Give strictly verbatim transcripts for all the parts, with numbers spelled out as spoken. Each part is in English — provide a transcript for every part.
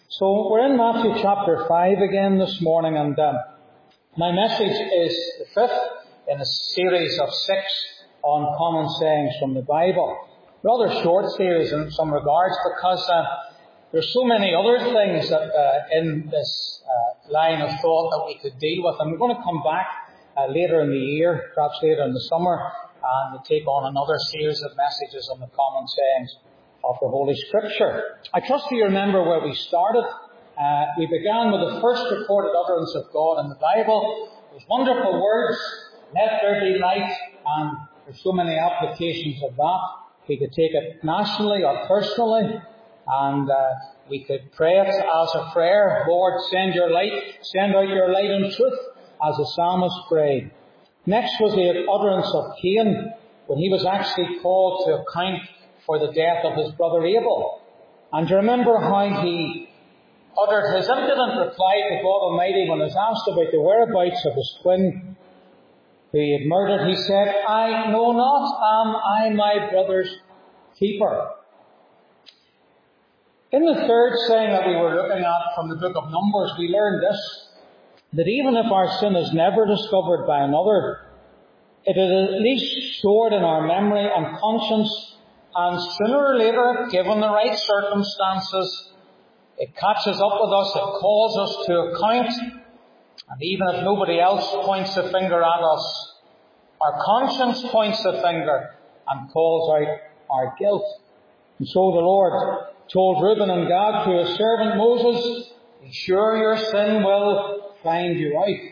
So we're in Matthew chapter five again this morning, and um, my message is the fifth in a series of six on common sayings from the Bible. Rather short series in some regards, because uh, there's so many other things that uh, in this uh, line of thought that we could deal with, and we're going to come back uh, later in the year, perhaps later in the summer, and we'll take on another series of messages on the common sayings of the Holy Scripture. I trust you remember where we started. Uh, we began with the first recorded utterance of God in the Bible. Those wonderful words, let there be light, and there's so many applications of that. We could take it nationally or personally, and uh, we could pray it as a prayer. Lord, send your light, send out your light and truth, as the psalmist prayed. Next was the utterance of Cain, when he was actually called to account for the death of his brother Abel. And you remember how he uttered his impudent reply to God Almighty when he was asked about the whereabouts of his twin who he had murdered. He said, I know not, am I my brother's keeper? In the third saying that we were looking at from the book of Numbers, we learned this, that even if our sin is never discovered by another, it is at least stored in our memory and conscience, and sooner or later, given the right circumstances, it catches up with us, it calls us to account, and even if nobody else points a finger at us, our conscience points a finger and calls out our guilt. And so the Lord told Reuben and Gad through his servant Moses, be sure your sin will find you out.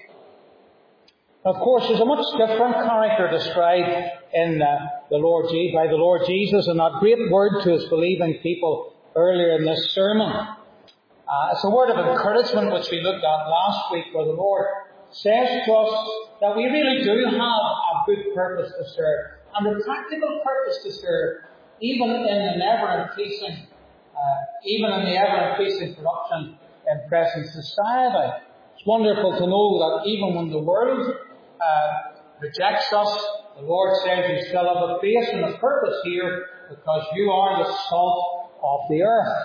Of course, there's a much different character described in uh, the Lord Je- by the Lord Jesus in that great word to his believing people earlier in this sermon. Uh, it's a word of encouragement which we looked at last week, where the Lord says to us that we really do have a good purpose to serve, and a practical purpose to serve, even in the ever-increasing, uh, even in the ever-increasing corruption in present society. It's wonderful to know that even when the world uh, rejects us, the Lord says you still have a place and a purpose here, because you are the salt of the earth.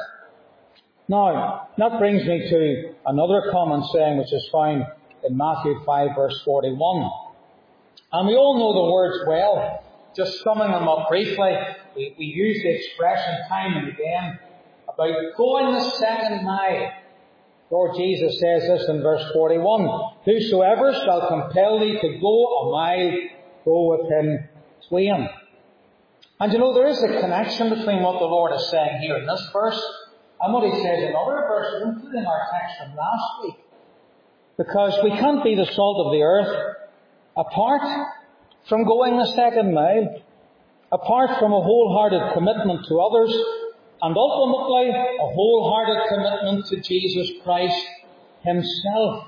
Now, that brings me to another common saying which is found in Matthew five verse forty-one. And we all know the words well. Just summing them up briefly, we, we use the expression time and again about going the second mile. Lord Jesus says this in verse forty-one, whosoever shall compel thee to go a mile, go with him twain. And you know, there is a connection between what the Lord is saying here in this verse and what he says in other verses, including our text from last week. Because we can't be the salt of the earth apart from going the second mile, apart from a wholehearted commitment to others, and ultimately a wholehearted commitment to Jesus Christ himself.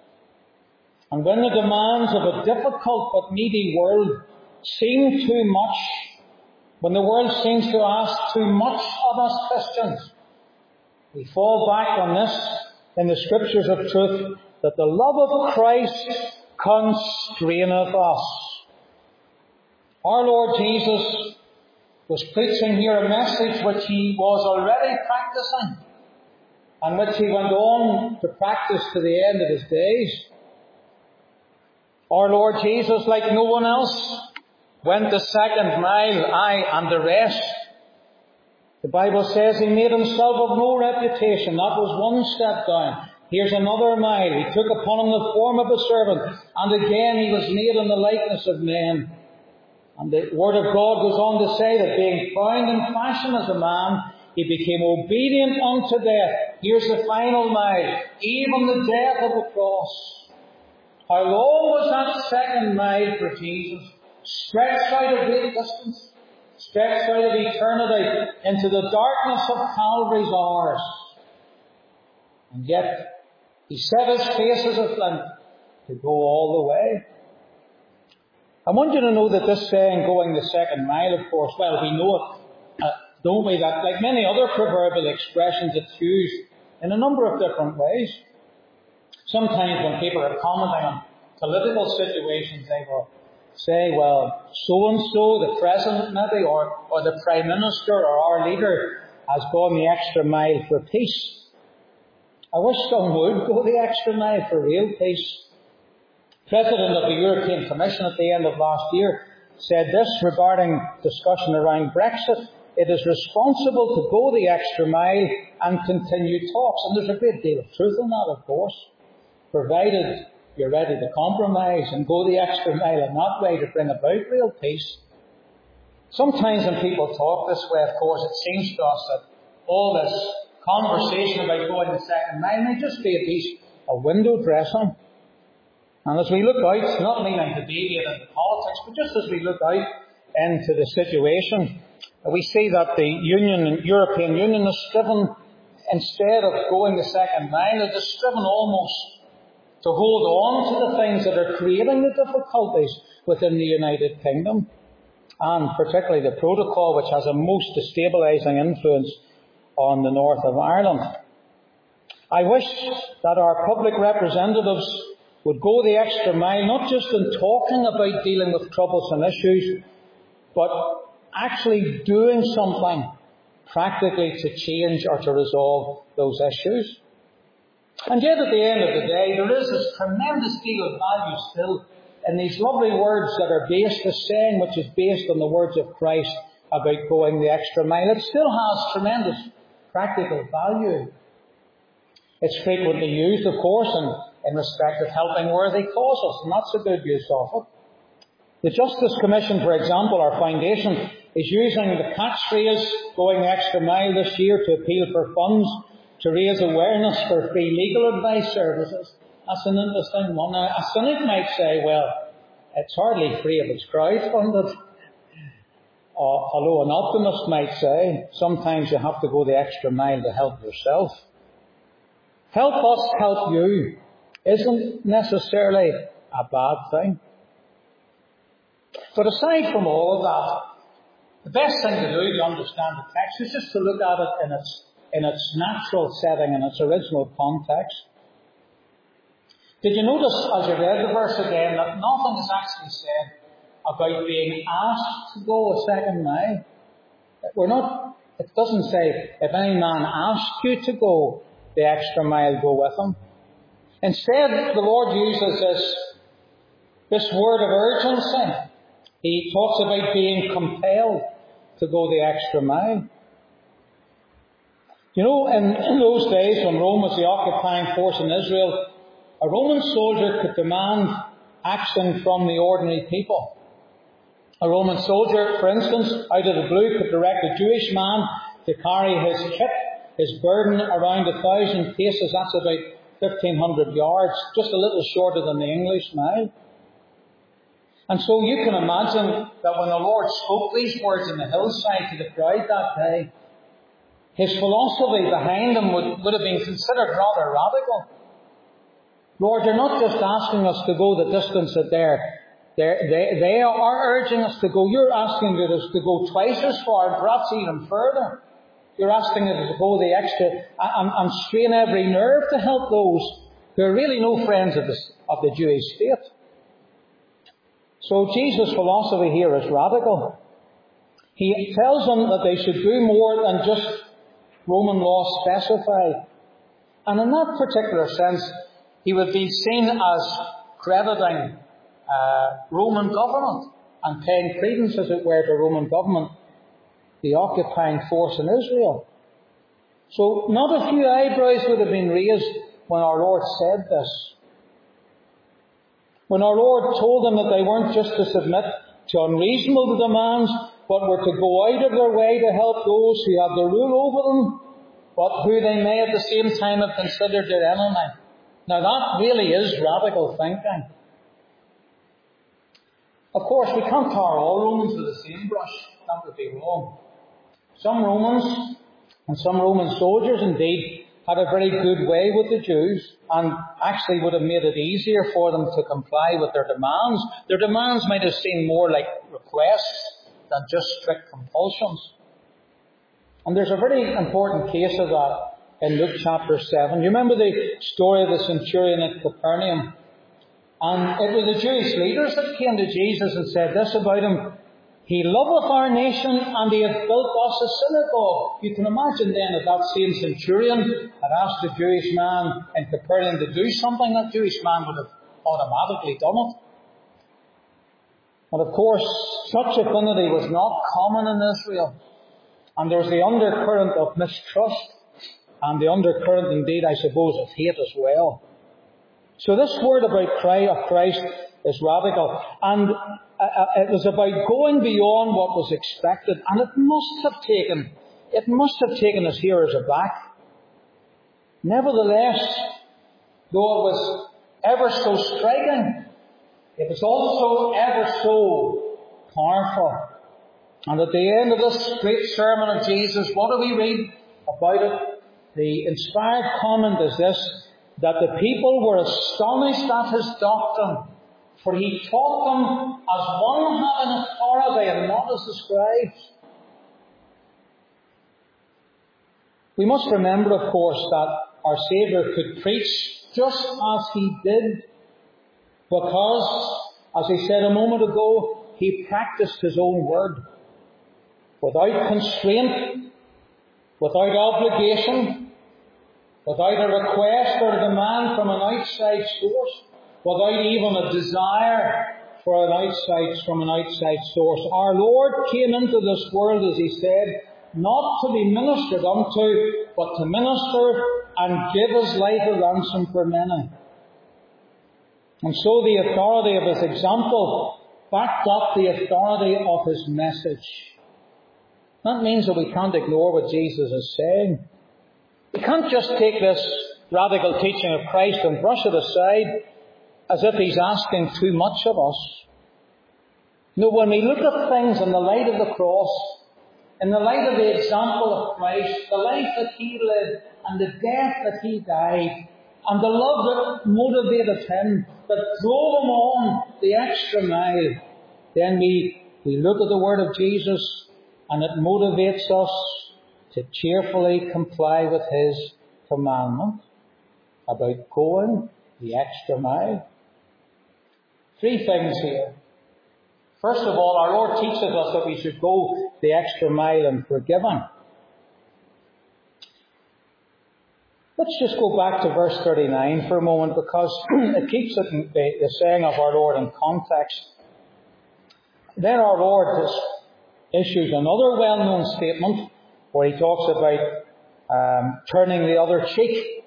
And when the demands of a difficult but needy world seem too much, when the world seems to ask too much of us Christians, we fall back on this in the Scriptures of truth, that the love of Christ constraineth us. Our Lord Jesus was preaching here a message which he was already practicing, and which he went on to practice to the end of his days. Our Lord Jesus, like no one else, went the second mile, I and the rest. The Bible says he made himself of no reputation. That was one step down. Here's another mile. He took upon him the form of a servant, and again he was made in the likeness of men. And the Word of God goes on to say that being found in fashion as a man, he became obedient unto death. Here's the final mile, even the death of the cross. How long was that second mile for Jesus? Stretched out a great distance, stretched out of eternity into the darkness of Calvary's hours. And yet, he set his face as a flint to go all the way. I want you to know that this saying, going the second mile, of course, well, we know it, uh, don't we, that like many other proverbial expressions, it's used in a number of different ways. Sometimes when people are commenting on political situations, they will say, well, so-and-so, the president maybe, or, or the prime minister, or our leader has gone the extra mile for peace. I wish some would go the extra mile for real peace. President of the European Commission at the end of last year said this regarding discussion around Brexit: it is responsible to go the extra mile and continue talks. And there's a great deal of truth in that, of course, provided you're ready to compromise and go the extra mile in that way to bring about real peace. Sometimes when people talk this way, of course, it seems to us that all this conversation about going the second mile may just be a piece of window dressing. And as we look out, not meaning to deviate into politics, but just as we look out into the situation, we see that the Union, European Union is striven, instead of going the second mile, it is striven almost to hold on to the things that are creating the difficulties within the United Kingdom, and particularly the protocol, which has a most destabilising influence on the north of Ireland. I wish that our public representatives would go the extra mile, not just in talking about dealing with troublesome issues, but actually doing something practically to change or to resolve those issues. And yet at the end of the day, there is this tremendous deal of value still in these lovely words that are based, this saying which is based on the words of Christ about going the extra mile. It still has tremendous practical value. It's frequently used, of course, in, in respect of helping worthy causes, and that's a good use of it. The Justice Commission, for example, our foundation, is using the catchphrase going the extra mile this year to appeal for funds to raise awareness for free legal advice services. That's an interesting one. Now, a cynic might say, well, it's hardly free if it's crowdfunded. Or, although an optimist might say, sometimes you have to go the extra mile to help yourself. Help us help you isn't necessarily a bad thing. But aside from all of that, the best thing to do to understand the text is just to look at it in its, in its natural setting, in its original context. Did you notice, as you read the verse again, that nothing is actually said about being asked to go a second mile? We're not, it doesn't say, if any man asks you to go the extra mile, go with him. Instead, the Lord uses this, this word of urgency. He talks about being compelled to go the extra mile. You know, in, in those days when Rome was the occupying force in Israel, a Roman soldier could demand action from the ordinary people. A Roman soldier, for instance, out of the blue, could direct a Jewish man to carry his kit, his burden, around a thousand paces. That's about fifteen hundred yards, just a little shorter than the English mile. And so you can imagine that when the Lord spoke these words in the hillside to the crowd that day, his philosophy behind them would, would have been considered rather radical. Lord, you're not just asking us to go the distance that they're, they're, they, they are urging us to go. You're asking us to go twice as far, perhaps even further. You're asking us to go the extra and, and strain every nerve to help those who are really no friends of the, of the Jewish state. So Jesus' philosophy here is radical. He tells them that they should do more than just Roman law specified. And in that particular sense, he would be seen as crediting uh, Roman government and paying credence, as it were, to Roman government, the occupying force in Israel. So not a few eyebrows would have been raised when our Lord said this. When our Lord told them that they weren't just to submit to unreasonable demands, but were to go out of their way to help those who had the rule over them, but who they may at the same time have considered their enemy. Now that really is radical thinking. Of course, we can't tar all Romans with the same brush. That would be wrong. Some Romans, and some Roman soldiers indeed, had a very good way with the Jews, and actually would have made it easier for them to comply with their demands. Their demands might have seemed more like requests than just strict compulsions. And there's a very important case of that in Luke chapter seven. You remember the story of the centurion at Capernaum? And it was the Jewish leaders that came to Jesus and said this about him: He loveth our nation, and he hath built us a synagogue. You can imagine then that that same centurion had asked the Jewish man in Capernaum to do something, that Jewish man would have automatically done it. But of course, such affinity was not common in Israel. And there was the undercurrent of mistrust, and the undercurrent indeed, I suppose, of hate as well. So this word about Christ is radical. And it was about going beyond what was expected. And it must have taken, it must have taken his hearers aback. Nevertheless, though it was ever so striking, it was also ever so powerful. And at the end of this great sermon of Jesus, what do we read about it? The inspired comment is this, that the people were astonished at his doctrine, for he taught them as one having authority and not as the scribes. We must remember, of course, that our Saviour could preach just as he did, because, as he said a moment ago, he practiced his own word without constraint, without obligation, without a request or a demand from an outside source, without even a desire for an outside from an outside source. Our Lord came into this world, as he said, not to be ministered unto, but to minister and give his life a ransom for many. And so the authority of his example backed up the authority of his message. That means that we can't ignore what Jesus is saying. We can't just take this radical teaching of Christ and brush it aside as if he's asking too much of us. No, when we look at things in the light of the cross, in the light of the example of Christ, the life that he lived and the death that he died, and the love that motivated him, that drove him on the extra mile, then we, we look at the word of Jesus and it motivates us to cheerfully comply with his commandment about going the extra mile. Three things here. First of all, our Lord teaches us that we should go the extra mile in forgiving. Let's just go back to verse thirty-nine for a moment, because it keeps it in the, the saying of our Lord in context. Then our Lord has issues another well-known statement where he talks about um, turning the other cheek.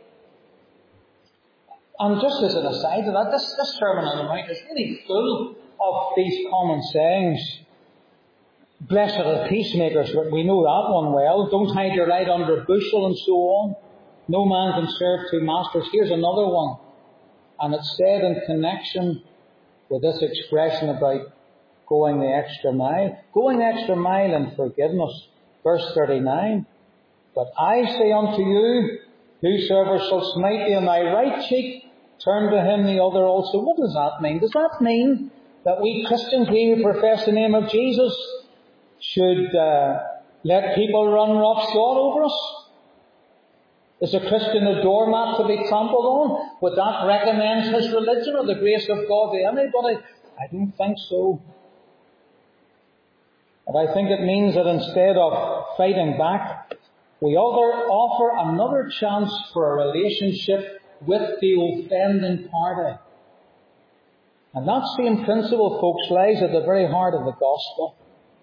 And just as an aside to that, this, this Sermon on the Mount is really full of these common sayings. Blessed are the peacemakers, we know that one well. Don't hide your light under a bushel, and so on. No man can serve two masters. Here's another one. And it's said in connection with this expression about going the extra mile. Going the extra mile in forgiveness. Verse thirty-nine. But I say unto you, whosoever shall smite thee on thy right cheek, turn to him the other also. What does that mean? Does that mean that we Christians, we who profess the name of Jesus, should uh, let people run roughshod over us? Is a Christian a doormat to be trampled on? Would that recommend his religion or the grace of God to anybody? I don't think so. But I think it means that instead of fighting back, we other offer another chance for a relationship with the offending party. And that same principle, folks, lies at the very heart of the gospel.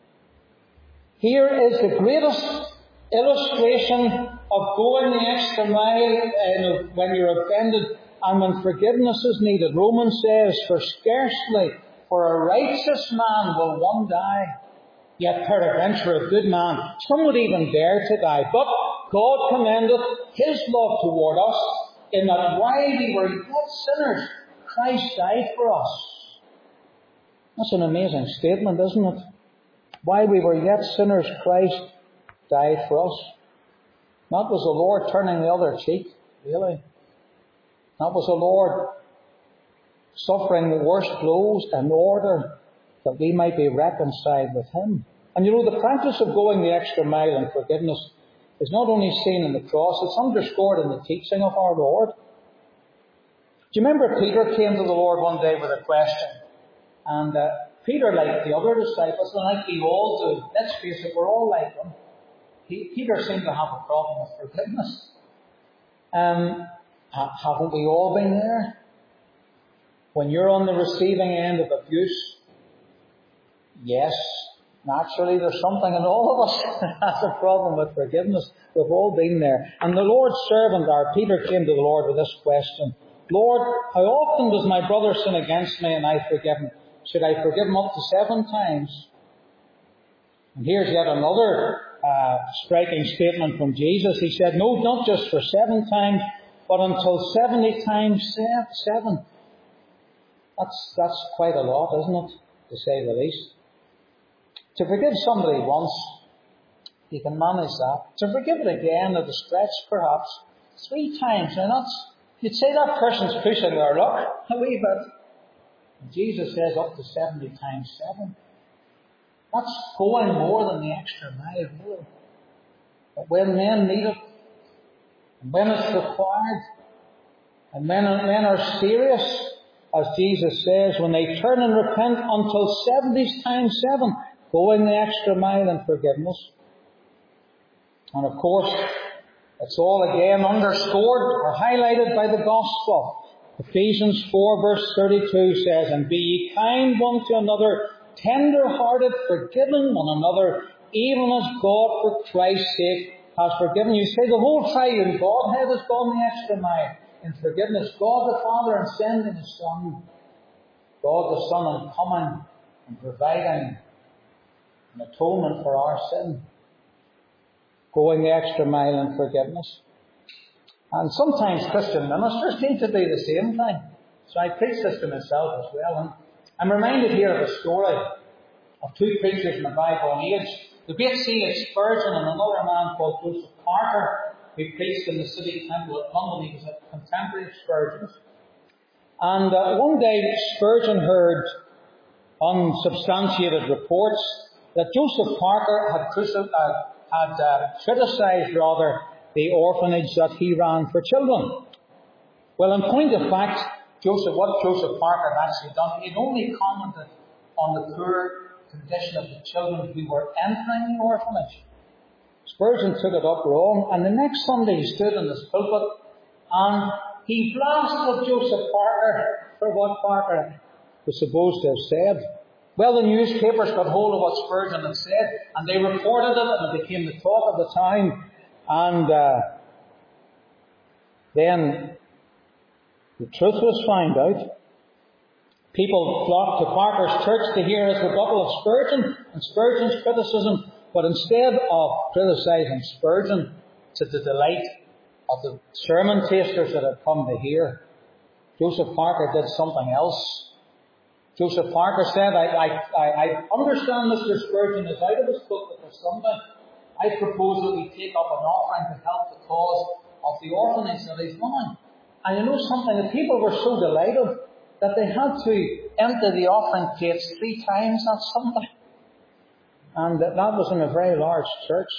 Here is the greatest illustration of going the extra mile uh, when you're offended and when forgiveness is needed. Romans says, for scarcely for a righteous man will one die, yet peradventure a good man, some would even dare to die. But God commendeth his love toward us, in that while we were yet sinners, Christ died for us. That's an amazing statement, isn't it? While we were yet sinners, Christ died for us. That was the Lord turning the other cheek, really. That was the Lord suffering the worst blows in order that we might be reconciled with him. And you know, the practice of going the extra mile in forgiveness is not only seen in the cross, it's underscored in the teaching of our Lord. Do you remember Peter came to the Lord one day with a question? And uh, Peter, like the other disciples, and like we all do, let's face it, we're all like them. He, Peter seemed to have a problem with forgiveness. Um, ha- haven't we all been there? When you're on the receiving end of abuse, yes, naturally there's something in all of us that has a problem with forgiveness. We've all been there. And the Lord's servant, our Peter, came to the Lord with this question: Lord, how often does my brother sin against me and I forgive him? Should I forgive him up to seven times? And here's yet another uh, striking statement from Jesus. He said, no, not just for seven times, but until seventy times seven. That's, that's quite a lot, isn't it? To say the least. To forgive somebody once, you can manage that. To forgive it again at a stretch, perhaps, three times. Now that's, you'd say that person's pushing their luck a wee bit. And Jesus says up to seventy times seven. That's going more than the extra mile, really. But when men need it, and when it's required, and when men are serious, as Jesus says, when they turn and repent until seventy times seven, going the extra mile in forgiveness. And of course, it's all again underscored or highlighted by the gospel. Ephesians four verse thirty-two says, and be ye kind one to another, tender-hearted, forgiving one another, even as God for Christ's sake has forgiven you. Say the whole triune Godhead has gone the extra mile in forgiveness. God the Father in sending His Son. God the Son in coming and providing an atonement for our sin. Going the extra mile in forgiveness. And sometimes Christian ministers need to do the same thing. So I preach this to myself as well. And I'm reminded here of a story of two preachers in the bygone age. The great C H Spurgeon and another man called Joseph Parker, who preached in the City Temple at London. He was a contemporary of Spurgeon's. And uh, one day Spurgeon heard unsubstantiated reports that Joseph Parker had, cruci- uh, had uh, criticised rather the orphanage that he ran for children. Well, in point of fact, Joseph, what Joseph Parker had actually done, he'd only commented on the poor condition of the children who were entering the orphanage. Spurgeon took it up wrong, and the next Sunday he stood in his pulpit and he blasted Joseph Parker for what Parker was supposed to have said. Well, the newspapers got hold of what Spurgeon had said, and they reported it, and it became the talk of the town. And uh, then the truth was found out. People flocked to Parker's church to hear his rebuttal of Spurgeon and Spurgeon's criticism, but instead of criticising Spurgeon to the delight of the sermon tasters that had come to hear, Joseph Parker did something else. Joseph Parker said, I, I, I, I understand Mister Spurgeon is out of his pulpit for Sunday. I propose that we take up an offering to help the cause of the orphanage that he's running. And you know something, the people were so delighted that they had to empty the offering plates three times that Sunday. And that was in a very large church.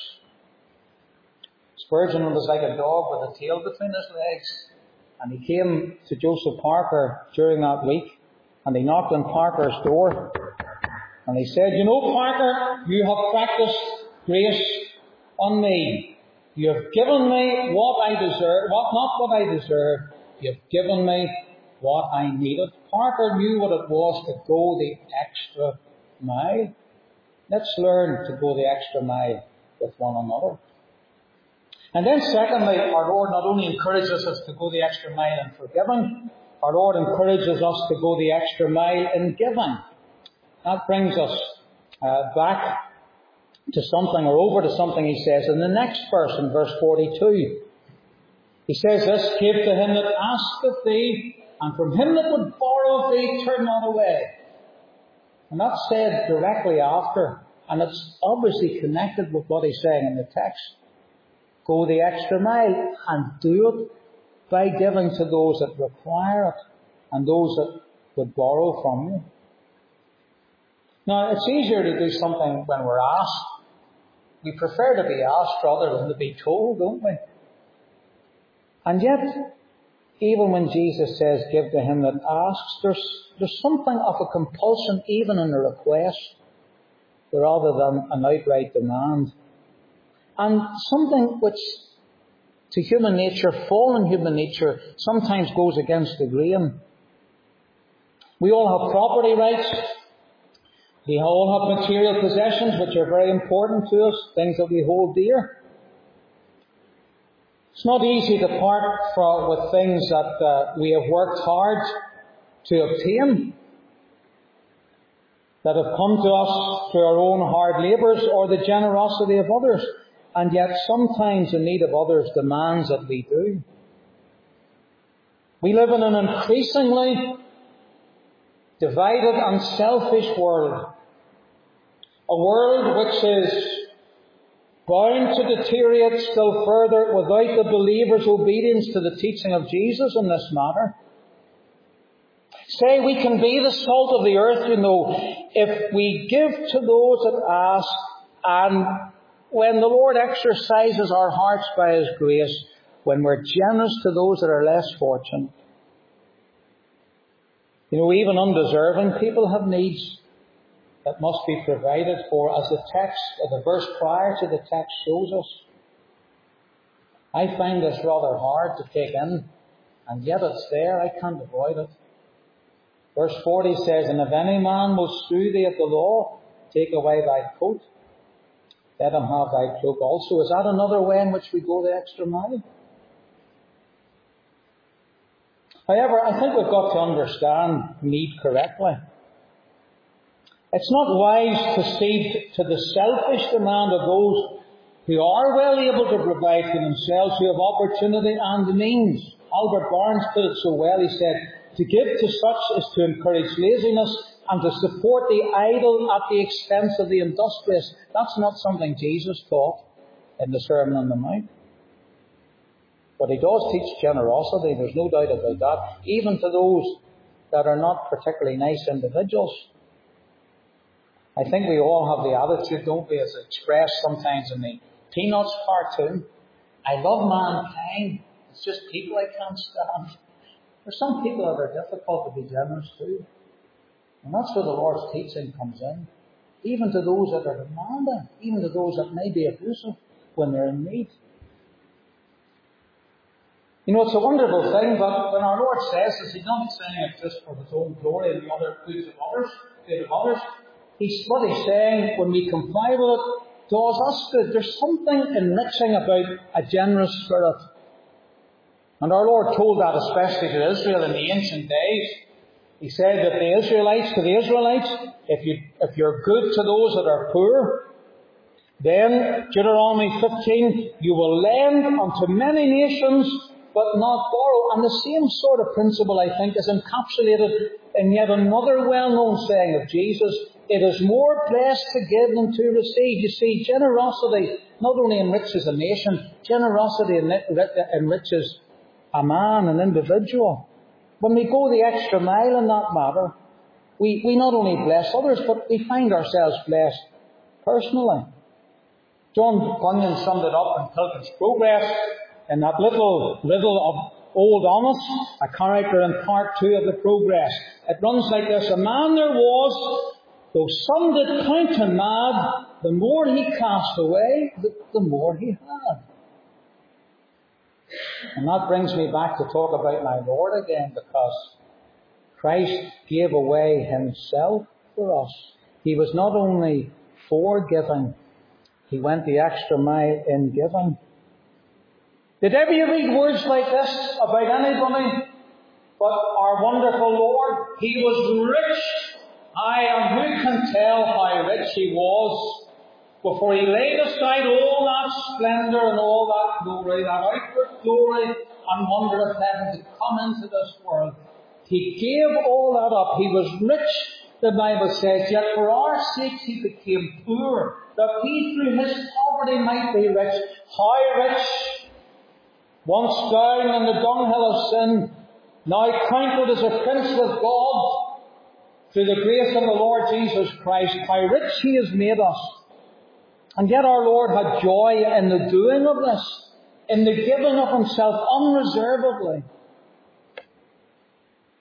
Spurgeon was like a dog with a tail between his legs. And he came to Joseph Parker during that week, and he knocked on Parker's door. And he said, you know, Parker, you have practiced grace on me. You have given me what I deserve, what not what I deserve. You have given me what I needed. Parker knew what it was to go the extra mile. Let's learn to go the extra mile with one another. And then secondly, our Lord not only encourages us to go the extra mile in forgiving, our Lord encourages us to go the extra mile in giving. That brings us uh, back to something, or over to something he says in the next verse, in verse forty-two. He says this, give to him that asketh thee, and from him that would borrow of thee, turn not away. And that's said directly after, and it's obviously connected with what he's saying in the text. Go the extra mile, and do it by giving to those that require it, and those that would borrow from you. Now, it's easier to do something when we're asked. We prefer to be asked rather than to be told, don't we? And yet, even when Jesus says, give to him that asks, there's, there's something of a compulsion even in the request, rather than an outright demand. And something which, to human nature, fallen human nature, sometimes goes against the grain. We all have property rights. We all have material possessions which are very important to us, things that we hold dear. It's not easy to part for, with things that uh, we have worked hard to obtain, that have come to us through our own hard labours or the generosity of others. And yet sometimes the need of others demands that we do. We live in an increasingly divided and selfish world. A world which is bound to deteriorate still further without the believer's obedience to the teaching of Jesus in this matter. Say we can be the salt of the earth, you know, if we give to those that ask, and when the Lord exercises our hearts by His grace, when we're generous to those that are less fortunate. You know, even undeserving people have needs that must be provided for, as the text, or the verse prior to the text shows us. I find this rather hard to take in, and yet it's there, I can't avoid it. Verse forty says, and if any man will sue thee at the law, take away thy coat, let him have thy cloak also. Is that another way in which we go the extra mile? However, I think we've got to understand need correctly. It's not wise to cede to the selfish demand of those who are well able to provide for themselves, who have opportunity and the means. Albert Barnes put it so well, he said, to give to such is to encourage laziness and to support the idle at the expense of the industrious. That's not something Jesus taught in the Sermon on the Mount. But He does teach generosity, there's no doubt about that, even to those that are not particularly nice individuals. I think we all have the attitude, don't we, as expressed sometimes in the Peanuts cartoon. I love mankind. It's just people I can't stand. There's some people that are difficult to be generous to. And that's where the Lord's teaching comes in. Even to those that are demanding, even to those that may be abusive when they're in need. You know, it's a wonderful thing, but when our Lord says this, He's not saying it just for His own glory and the other goods of others, good of others. He's, what He's saying, when we comply with it, does us good. There's something enriching about a generous spirit. And our Lord told that especially to Israel in the ancient days. He said that the Israelites, to the Israelites, if, you, if you're good to those that are poor, then, Deuteronomy fifteen, you will lend unto many nations, but not borrow. And the same sort of principle, I think, is encapsulated in yet another well-known saying of Jesus. It is more blessed to give than to receive. You see, generosity not only enriches a nation, generosity enriches a man, an individual. When we go the extra mile in that matter, we, we not only bless others, but we find ourselves blessed personally. John Bunyan summed it up in Pilgrim's Progress in that little riddle of Old Honest, a character in part two of the Progress. It runs like this: a man there was, though some did count him mad, the more he cast away, the, the more he had. And that brings me back to talk about my Lord again, because Christ gave away Himself for us. He was not only for giving, He went the extra mile in giving. Did ever you read words like this about anybody but our wonderful Lord? He was rich. Aye, and who can tell how rich He was before He laid aside all that splendour and all that glory, that outward glory and wonder of heaven, to come into this world. He gave all that up. He was rich, the Bible says, yet for our sakes He became poor, that we through His poverty might be rich. How rich? Once down in the dunghill of sin, now counted as a prince with God, through the grace of the Lord Jesus Christ. How rich He has made us. And yet our Lord had joy in the doing of this, in the giving of Himself unreservedly.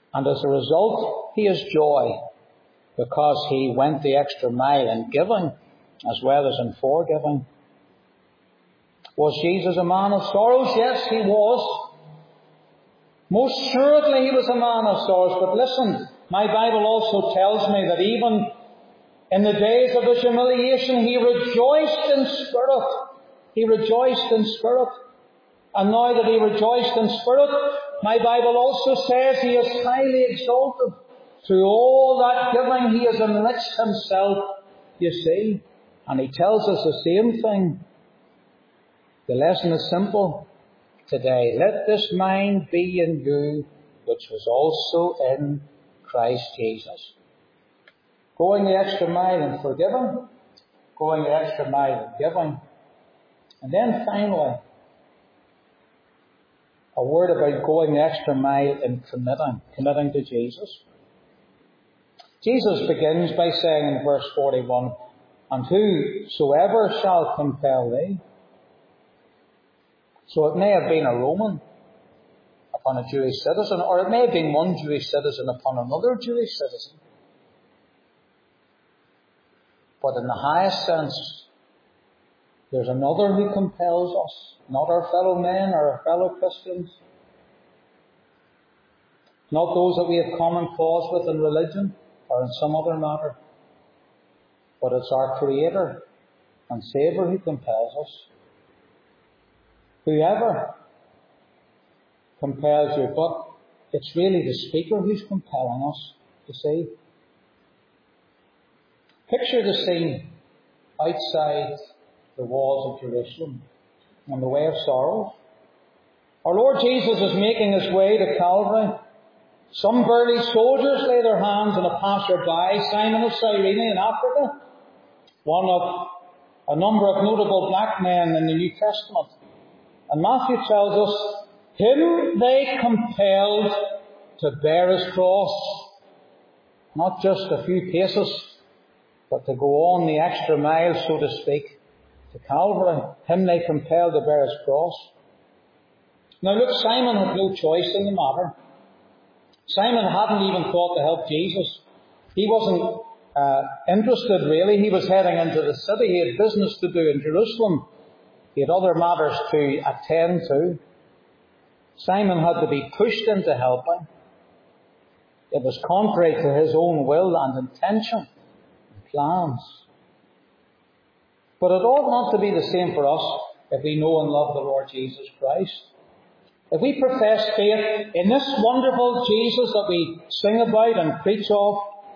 And as a result, he has joy, because he went the extra mile in giving as well as in forgiving. Was Jesus a man of sorrows? Yes, he was. Most assuredly he was a man of sorrows. But listen, my Bible also tells me that even in the days of his humiliation, he rejoiced in spirit. He rejoiced in spirit. And now that he rejoiced in spirit, my Bible also says he is highly exalted. Through all that giving, he has enriched himself, you see. And he tells us the same thing. The lesson is simple today. Let this mind be in you, which was also in Christ Jesus. Going the extra mile in forgiving, going the extra mile in giving. And then finally, a word about going the extra mile in committing, committing to Jesus. Jesus begins by saying in verse forty-one, and whosoever shall compel thee. So it may have been a Roman upon a Jewish citizen, or it may have been one Jewish citizen upon another Jewish citizen. But in the highest sense, there's another who compels us, not our fellow men or our fellow Christians, not those that we have common cause with in religion or in some other matter, but it's our Creator and Saviour who compels us. Whoever compels you, but it's really the speaker who's compelling us, you see. Picture the scene outside the walls of Jerusalem on the way of sorrows. Our Lord Jesus is making his way to Calvary. Some burly soldiers lay their hands on a passer-by, Simon of Cyrene in Africa, one of a number of notable black men in the New Testament. And Matthew tells us, him they compelled to bear his cross. Not just a few paces, but to go on the extra mile, so to speak, to Calvary. Him they compelled to bear his cross. Now look, Simon had no choice in the matter. Simon hadn't even thought to help Jesus. He wasn't uh, interested really. He was heading into the city. He had business to do in Jerusalem. He had other matters to attend to. Simon had to be pushed into helping. It was contrary to his own will and intention and plans. But it ought not to be the same for us if we know and love the Lord Jesus Christ. If we profess faith in this wonderful Jesus that we sing about and preach of,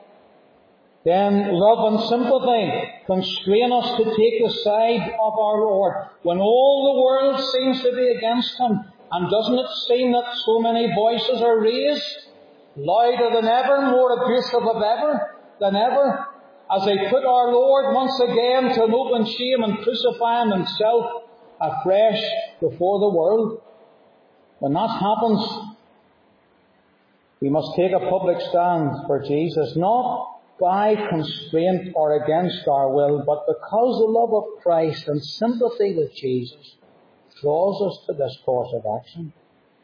then love and sympathy constrain us to take the side of our Lord when all the world seems to be against him. And doesn't it seem that so many voices are raised, louder than ever, more abusive of ever than ever, as they put our Lord once again to an open shame and crucify him himself afresh before the world? When that happens, we must take a public stand for Jesus, not by constraint or against our will, but because the love of Christ and sympathy with Jesus draws us to this course of action.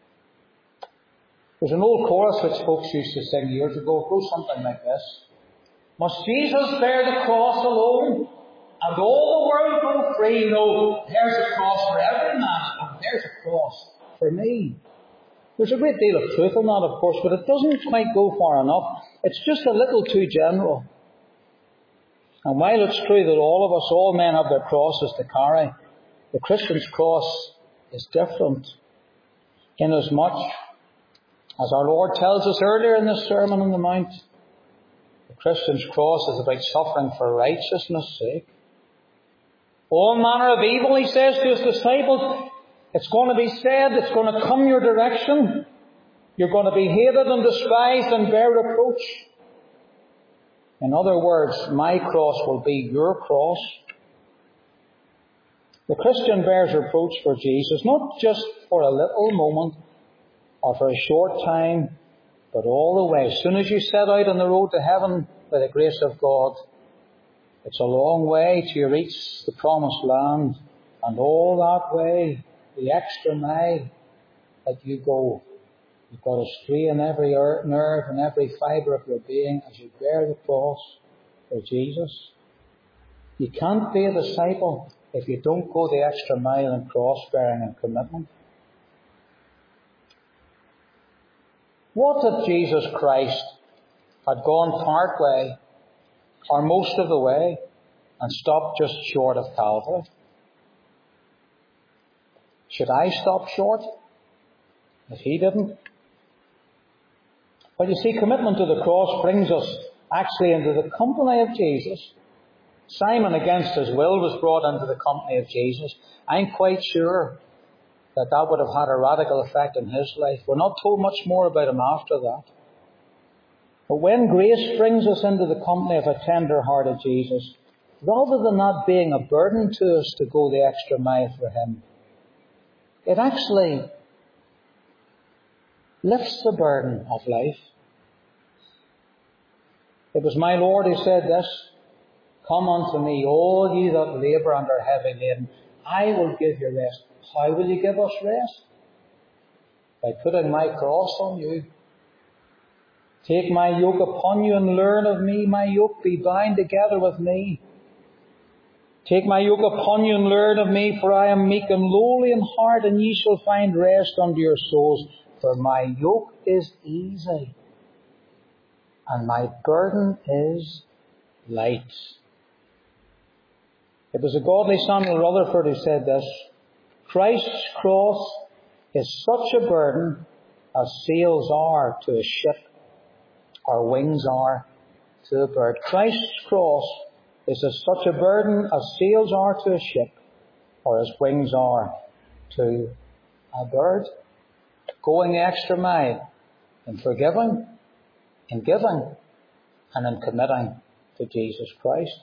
There's an old chorus which folks used to sing years ago. It goes something like this. Must Jesus bear the cross alone, and all the world go free? No, there's a cross for every man, and there's a cross for me. There's a great deal of truth in that, of course, but it doesn't quite go far enough. It's just a little too general. And while it's true that all of us, all men have their crosses to carry, the Christian's cross is different, inasmuch as our Lord tells us earlier in this Sermon on the Mount, the Christian's cross is about suffering for righteousness' sake. All manner of evil, he says to his disciples, it's going to be said, it's going to come your direction. You're going to be hated and despised and bear reproach. In other words, my cross will be your cross. The Christian bears reproach for Jesus, not just for a little moment or for a short time, but all the way. As soon as you set out on the road to heaven by the grace of God, it's a long way till you reach the promised land. And all that way, the extra mile that you go, You've got to strain every nerve and every fibre of your being as you bear the cross for Jesus. You can't be a disciple if you don't go the extra mile in cross-bearing and commitment. What if Jesus Christ had gone part way, or most of the way, and stopped just short of Calvary? Should I stop short if he didn't? Well, you see, commitment to the cross brings us actually into the company of Jesus. Simon, against his will, was brought into the company of Jesus. I'm quite sure that that would have had a radical effect in his life. We're not told much more about him after that. But when grace brings us into the company of a tender-hearted Jesus, rather than that being a burden to us to go the extra mile for him, it actually lifts the burden of life. It was my Lord who said this, "Come unto me, all ye that labour and are heavy laden, I will give you rest." How will you give us rest? By putting my cross on you. Take my yoke upon you and learn of me. My yoke, be bound together with me. Take my yoke upon you and learn of me, for I am meek and lowly in heart, and ye shall find rest unto your souls. For my yoke is easy, and my burden is light. It was a godly Samuel Rutherford who said this: Christ's cross is such a burden as sails are to a ship, or wings are to a bird. Christ's cross is as such a burden as sails are to a ship, or as wings are to a bird. Going the extra mile in forgiving, in giving, and in committing to Jesus Christ.